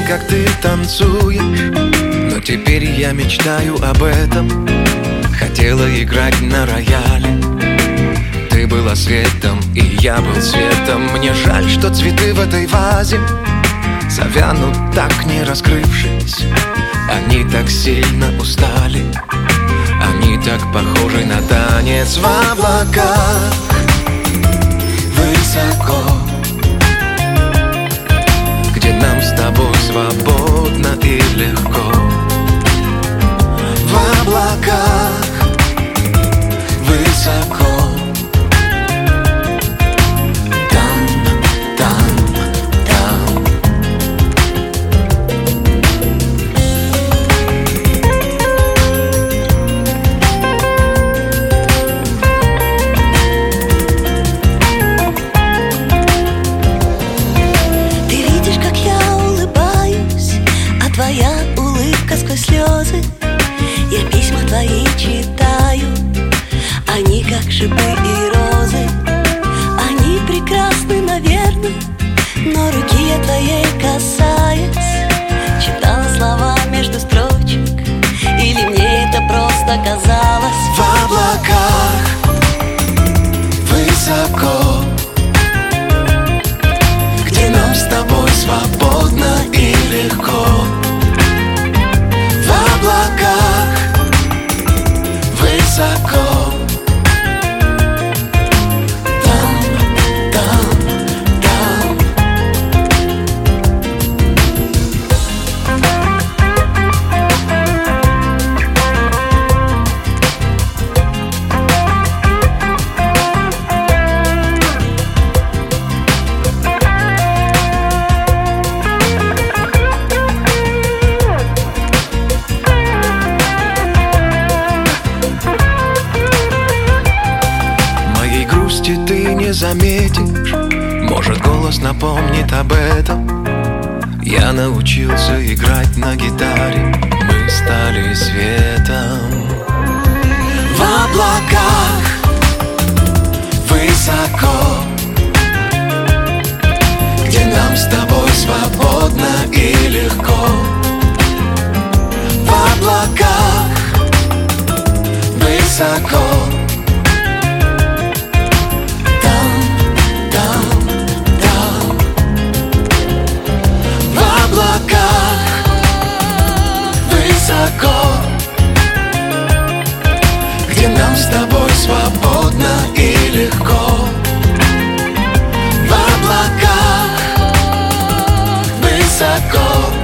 как ты танцуешь, но теперь я мечтаю об этом. Хотела играть на рояле, ты была светом, и я был светом. Мне жаль, что цветы в этой вазе завянут, так не раскрывшись. Они так сильно устали, они так похожи на танец в облаках. Высоко, где нам с тобой свободно и легко. В облаках высоко. Твоя улыбка сквозь слезы, я письма твои читаю. Они как шипы и розы, они прекрасны, наверное, но руки я твоей касаясь, читала слова между строчек, или мне это просто казалось. В облаках высоко, где нам с тобой свободно и легко. В облаках высоко. Там, там, там. Ты не заметишь, может, голос напомнит об этом. Я научился играть на гитаре, мы стали светом. В облаках высоко, где нам с тобой свободно и легко. В облаках высоко. Высоко, где нам с тобой свободно и легко. В облаках высоко.